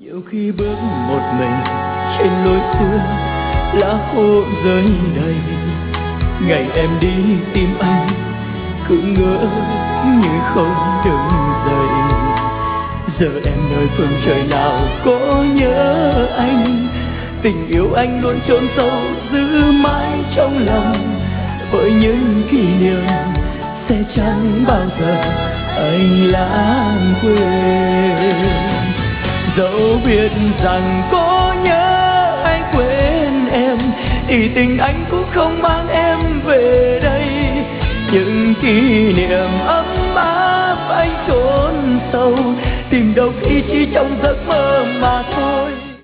Nhiều khi bước một mình trên lối xưa, lá khô rơi đầy. Ngày em đi tìm anh, cứ ngỡ như không đứng dậy. Giờ em nơi phương trời nào có nhớ anh, tình yêu anh luôn chôn sâu giữ mãi trong lòng. Với những kỷ niệm sẽ chẳng bao giờ anh lãng quên. Dẫu biết rằng có nhớ hay quên em, thì tình anh cũng không mang em về đây. Những kỷ niệm ấm áp anh chôn sâu, tìm đâu khi chỉ trong giấc mơ mà thôi.